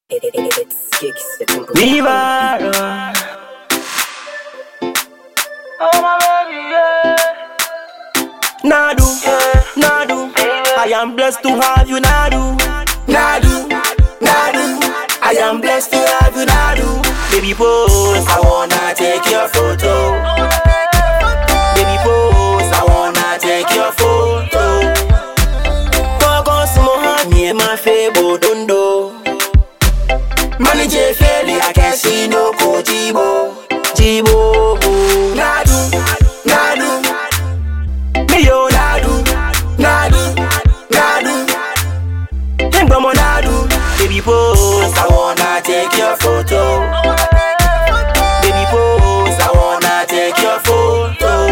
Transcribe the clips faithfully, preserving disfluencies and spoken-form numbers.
It's Kicks, the temple. Viva! Oh my baby, yeah. Nadu, yeah. Nadu, I am blessed to have you, Nadu. Nadu, Nadu, I am blessed to have you, Nadu. Baby pose, I wanna take your photo. Baby pose, I wanna take your photo. Focus more, me and my fable don't do. Manage fairly, I can see no go Jibo, Jibo. Nadu, Nadu, me yo Nadu, Nadu, Nadu. Himbo Nadu, baby pose, I wanna take your photo. Baby pose, I wanna take your photo.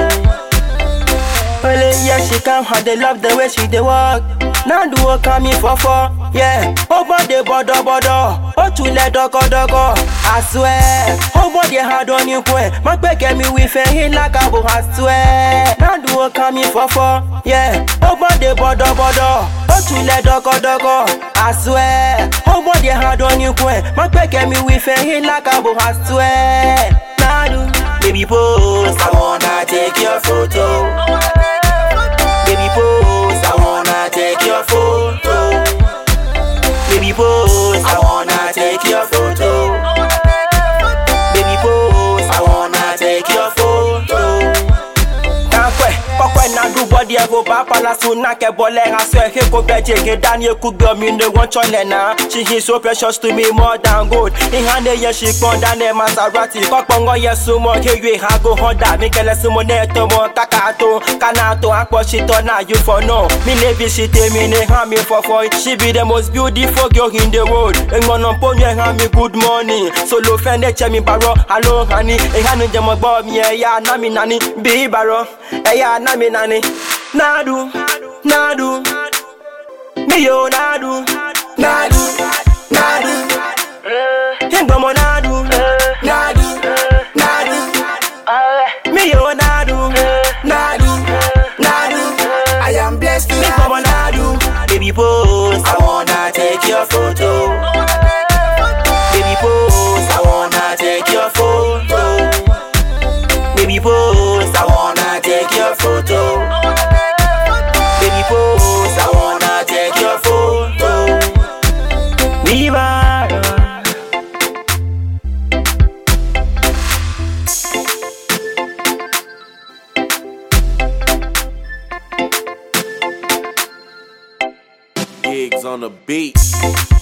Well, yeah, she come, how they love the way she dey walk. Nadu will come me for four, yeah. Over the border, border. Oh, to let doko doko. I swear. Over the hard on you, boy. My back at me with a hit like a book, I swear. Nadu will come me for four, yeah. Over the border, border. Oh, to let doko doko. I swear. Over the hard on you, boy. My back at me with a hit like a book, I swear. Nadu, baby pose, I wanna take your photo. Baby pose, I wanna take your photo. Baby pose, I wanna take your photo. Baby pose, I wanna take your photo. Kankwe, kokwe na do body go papa la suna ke bole ha so he ko beje ge Daniel ku gbe mi ne won chole na. She is so precious to me more than gold. In hand ye she pon dan e Maserati. Kokpongo ye sumo ke yue ha go Honda. Mi kele sumo ne to mo kakato. Kanato akpo she to na you for no. Me levi she te me ne ha me for for. She be the most beautiful girl in the world. Engono ponye ha me good morning. Solo fende che mi baro. Hello honey. E ha no jemo gbo mi e ya na mi nani. Bi baro. E ya na mi nani. Nadu, Nadu, me yo Nadu, Nadu, Nadu, Himbo mo Nadu, Nadu, Nadu, me yo Nadu, Nadu, Nadu. I am blessed to have you, Nadu. Baby pose, I wanna take your photo. Baby pose, I wanna take your photo. Baby pose, I wanna take your photo. Baby pose, I wanna take your photo. Viva. Gigs on the beat.